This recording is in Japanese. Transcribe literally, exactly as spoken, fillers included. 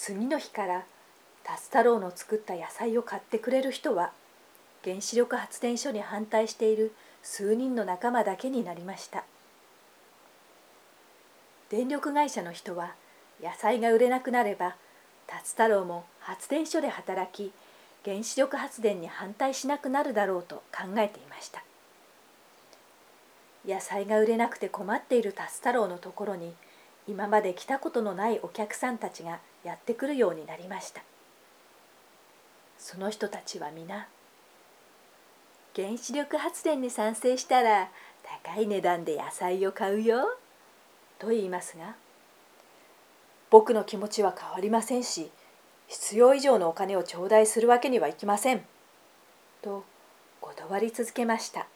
次の日からタツ太郎の作った野菜を買ってくれる人は原子力発電所に反対している数人の仲間だけになりました。電力会社の人は野菜が売れなくなればタツ太郎も発電所で働き原子力発電に反対しなくなるだろうと考えていました。野菜が売れなくて困っているタツ太郎のところに今まで来たことのないお客さんたちがやってくるようになりました。その人たちは皆原子力発電に賛成したら高い値段で野菜を買うよと言いますが、僕の気持ちは変わりませんし、必要以上のお金を頂戴するわけにはいきませんと断り続けました。